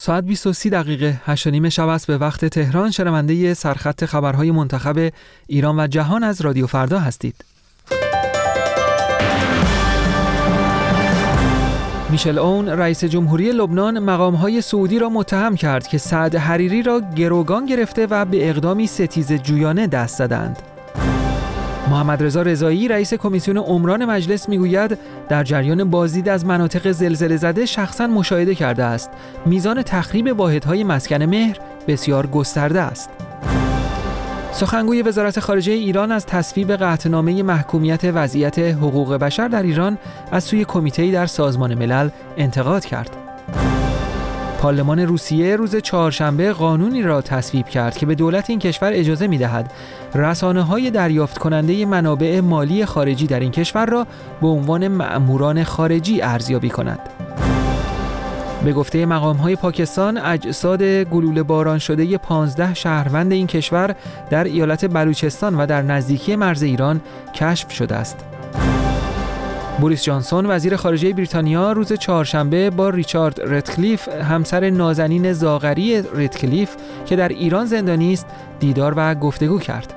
ساعت 23 دقیقه 8:30 شب است به وقت تهران. شنونده سرخط خبرهای منتخب ایران و جهان از رادیو فردا هستید. میشل اون رئیس جمهوری لبنان مقامهای سعودی را متهم کرد که سعد حریری را گروگان گرفته و به اقدامی ستیزجویانه دست زدند. محمد رضا رضایی رئیس کمیسیون عمران مجلس میگوید در جریان بازدید از مناطق زلزله زده شخصا مشاهده کرده است میزان تخریب واحدهای مسکن مهر بسیار گسترده است. سخنگوی وزارت خارجه ایران از تصویب قطعنامه محکومیت وضعیت حقوق بشر در ایران از سوی کمیته‌ای در سازمان ملل انتقاد کرد. پارلمان روسیه روز چهارشنبه قانونی را تصویب کرد که به دولت این کشور اجازه می‌دهد رسانه‌های دریافت کننده منابع مالی خارجی در این کشور را به عنوان مأموران خارجی ارزیابی کند. به گفته مقام‌های پاکستان، اجساد گلوله باران شده 15 شهروند این کشور در ایالت بلوچستان و در نزدیکی مرز ایران کشف شده است. بوریس جانسون وزیر خارجه بریتانیا روز چهارشنبه با ریچارد رتکلیف همسر نازنین زاغری رتکلیف که در ایران زندانی است دیدار و گفتگو کرد.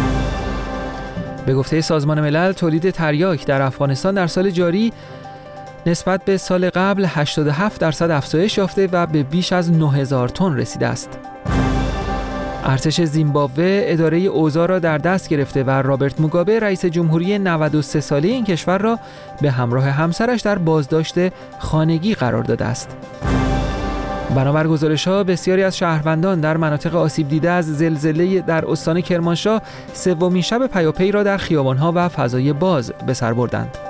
به گفته سازمان ملل تولید تریاک در افغانستان در سال جاری نسبت به سال قبل 87% افزایش یافته و به بیش از 9000 تن رسیده است. ارتش زیمبابوه اداره اوضاع را در دست گرفته و رابرت موگابه رئیس جمهوری 93 ساله این کشور را به همراه همسرش در بازداشت خانگی قرار داده است. بنابر گزارش‌ها بسیاری از شهروندان در مناطق آسیب دیده از زلزله در استان کرمانشاه سومین شب پیاپی را در خیابان‌ها و فضای باز به سر بردند.